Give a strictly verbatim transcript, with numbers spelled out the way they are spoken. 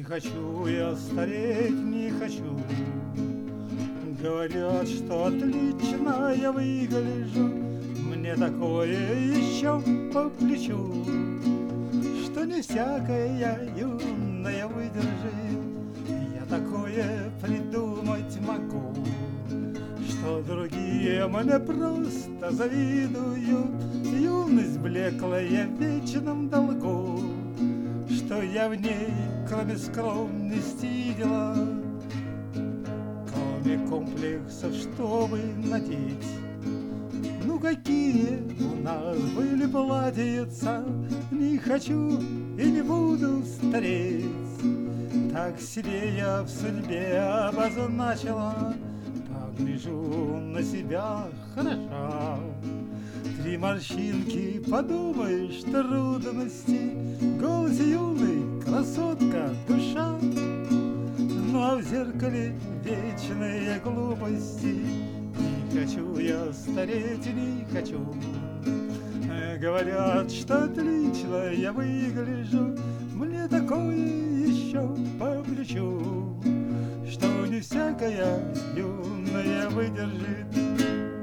хочу я стареть, не хочу. Говорят, что отлично я выгляжу, мне такое еще по плечу, что не всякая юная выдержит. Я такое придумать могу, что другие мне просто завидуют. Юность блеклая в вечном долгу, что я в ней, кроме скромности, дела, кроме комплексов, чтобы надеть. Ну какие у нас были платьица, не хочу и не буду стареть. Так себе я в судьбе обозначила, погляжу на себя хороша. Три морщинки, подумаешь, трудности, голос юный, красотка, душа. Ну а в зеркале вечные глупости, не хочу я стареть, не хочу. Говорят, что отлично я выгляжу, мне такое еще по плечу, что не всякая юная выдержит.